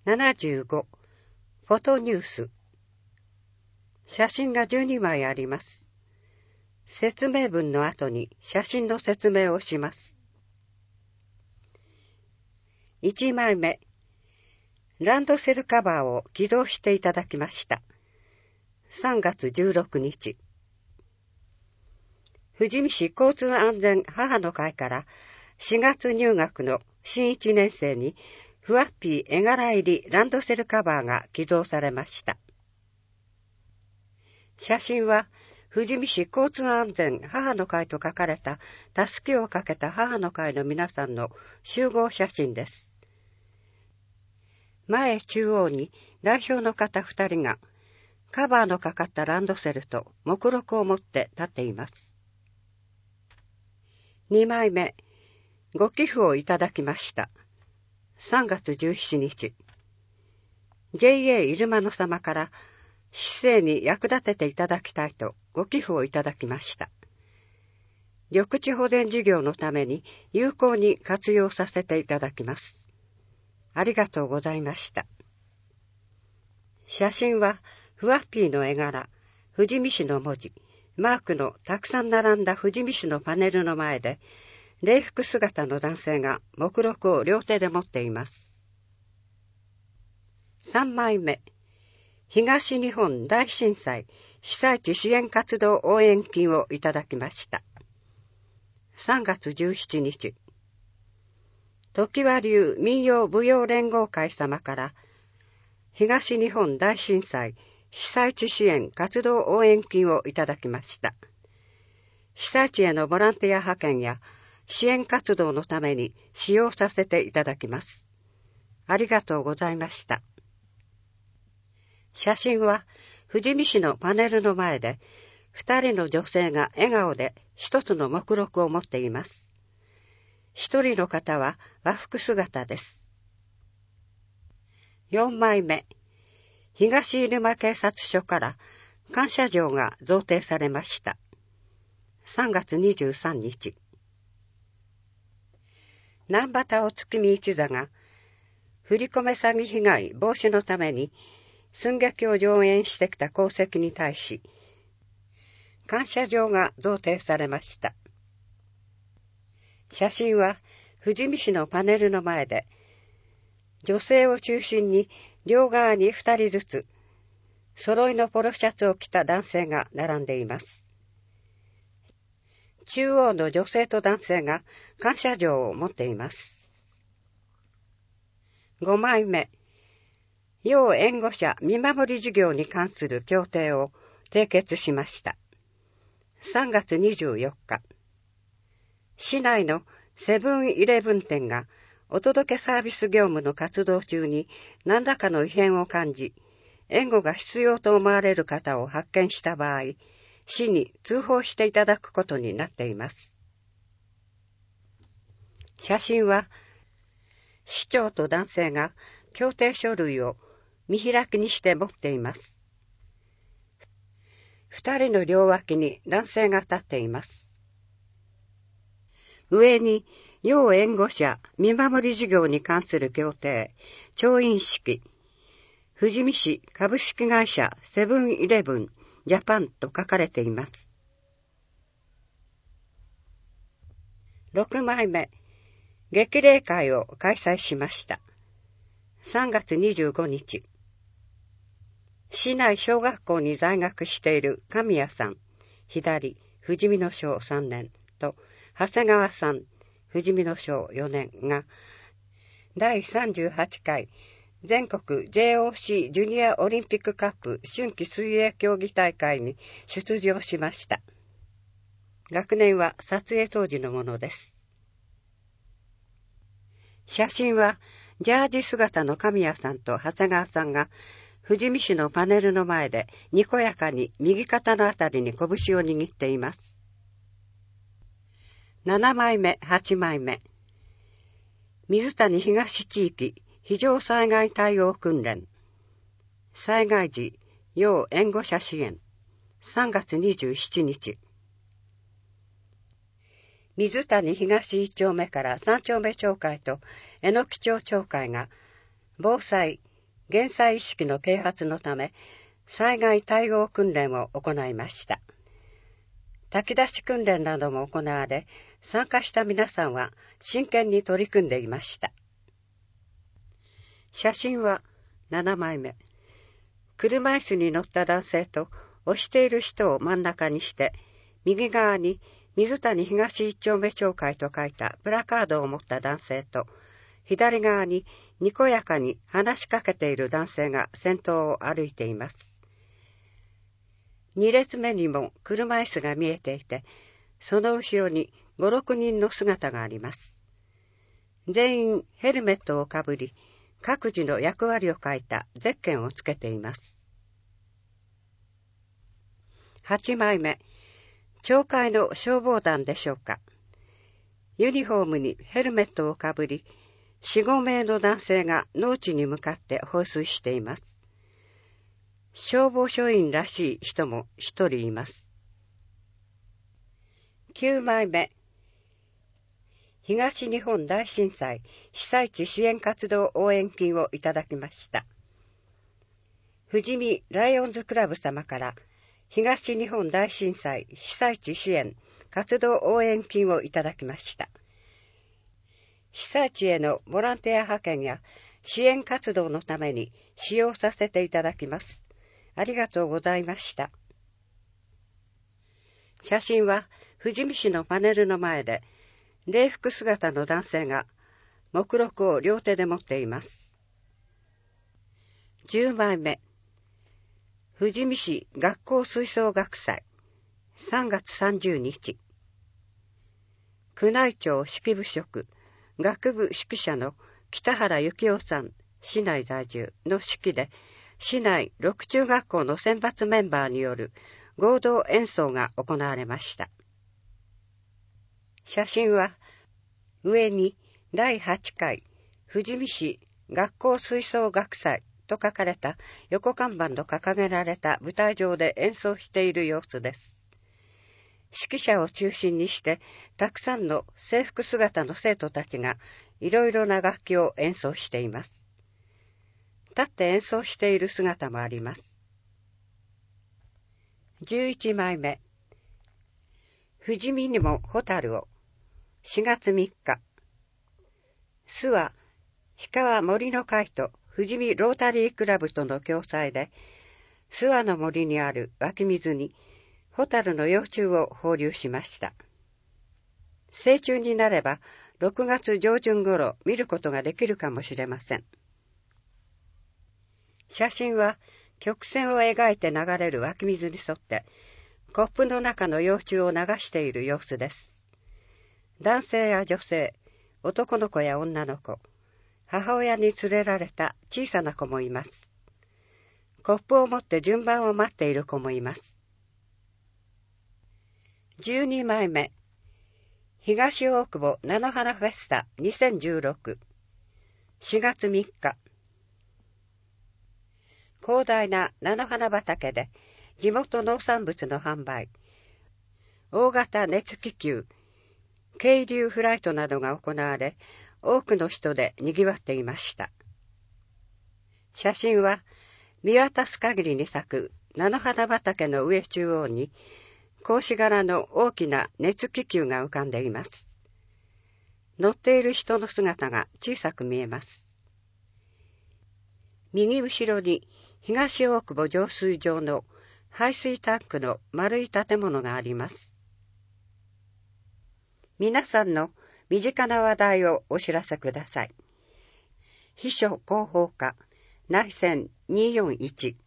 75. フォトニュース。写真が12枚あります。説明文の後に写真の説明をします。1枚目。ランドセルカバーを寄贈していただきました。3月16日。富士見市交通安全母の会から4月入学の新1年生にふわっぴー絵柄入りランドセルカバーが寄贈されました。写真は富士見市交通安全母の会と書かれたたすきをかけた母の会の皆さんの集合写真です。前中央に代表の方2人がカバーのかかったランドセルと目録を持って立っています。2枚目。ご寄付をいただきました。3月17日。JA 入間野様から市政に役立てていただきたいとご寄付をいただきました。緑地保全事業のために有効に活用させていただきます。ありがとうございました。写真はふわっぴーの絵柄、富士見市の文字、マークのたくさん並んだ富士見市のパネルの前で、礼服姿の男性が目録を両手で持っています。3枚目。東日本大震災被災地支援活動応援金をいただきました。3月17日。常盤流民謡舞踊連合会様から東日本大震災被災地支援活動応援金をいただきました。被災地へのボランティア派遣や支援活動のために使用させていただきます。ありがとうございました。写真は富士見市のパネルの前で2人の女性が笑顔で一つの目録を持っています。一人の方は和服姿です。4枚目。東入間警察署から感謝状が贈呈されました。3月23日。南畑お月見一座が振り込め詐欺被害防止のために寸劇を上演してきた功績に対し感謝状が贈呈されました。写真は富士見市のパネルの前で女性を中心に両側に2人ずつ揃いのポロシャツを着た男性が並んでいます。中央の女性と男性が感謝状を持っています。5枚目。要援護者見守り事業に関する協定を締結しました。3月24日。市内のセブンイレブン店がお届けサービス業務の活動中に何らかの異変を感じ、援護が必要と思われる方を発見した場合、市に通報していただくことになっています。写真は市長と男性が協定書類を見開きにして持っています。2人の両脇に男性が立っています。上に要援護者見守り事業に関する協定調印式富士見市株式会社セブンイレブンジャパンと書かれています。6枚目。激励会を開催しました。3月25日。市内小学校に在学している神谷さん、左、富士見野小3年と長谷川さん、富士見野小4年が第38回全国 JOC ジュニアオリンピックカップ春季水泳競技大会に出場しました。学年は撮影当時のものです。写真はジャージ姿の神谷さんと長谷川さんが富士見市のパネルの前でにこやかに右肩のあたりに拳を握っています。7枚目、8枚目。水谷東地域非常災害対応訓練。災害時要援護者支援。3月27日。水谷東1丁目から3丁目町会と榎木町町会が防災減災意識の啓発のため、災害対応訓練を行いました。炊き出し訓練なども行われ、参加した皆さんは真剣に取り組んでいました。写真は7枚目。車椅子に乗った男性と押している人を真ん中にして、右側に水谷東一丁目町会と書いたプラカードを持った男性と、左側ににこやかに話しかけている男性が先頭を歩いています。2列目にも車椅子が見えていて、その後ろに5、6人の姿があります。全員ヘルメットをかぶり、各自の役割を書いたゼッケンをつけています。8枚目。町会の消防団でしょうか。ユニフォームにヘルメットをかぶり、4、5名の男性が農地に向かって放水しています。消防署員らしい人も1人います。9枚目。東日本大震災被災地支援活動応援金をいただきました。富士見ライオンズクラブ様から東日本大震災被災地支援活動応援金をいただきました。被災地へのボランティア派遣や支援活動のために使用させていただきます。ありがとうございました。写真は富士見市のパネルの前で、礼服姿の男性が目録を両手で持っています。10枚目。富士見市学校吹奏楽祭3月30日。宮内庁式部職学部宿舎の北原幸雄さん、市内在住の指揮で、市内6中学校の選抜メンバーによる合同演奏が行われました。写真は上に第8回富士見市学校吹奏楽祭と書かれた横看板の掲げられた舞台上で演奏している様子です。指揮者を中心にしてたくさんの制服姿の生徒たちがいろいろな楽器を演奏しています。立って演奏している姿もあります。11枚目。富士見にもホタルを4月3日。巣は氷川森の会と富士見ロータリークラブとの共催で、諏訪の森にある湧き水にホタルの幼虫を放流しました。成虫になれば6月上旬頃見ることができるかもしれません。写真は曲線を描いて流れる湧き水に沿ってコップの中の幼虫を流している様子です。男性や女性、男の子や女の子、母親に連れられた小さな子もいます。コップを持って順番を待っている子もいます。12枚目。東大久保菜の花フェスタ2016 4月3日。広大な菜の花畑で地元農産物の販売、大型熱気球、渓流フライトなどが行われ、多くの人で賑わっていました。写真は見渡す限りに咲く菜の花畑の上中央に格子柄の大きな熱気球が浮かんでいます。乗っている人の姿が小さく見えます。右後ろに東大久保浄水場の排水タンクの丸い建物があります。皆さんの身近な話題をお知らせください。秘書広報課内線241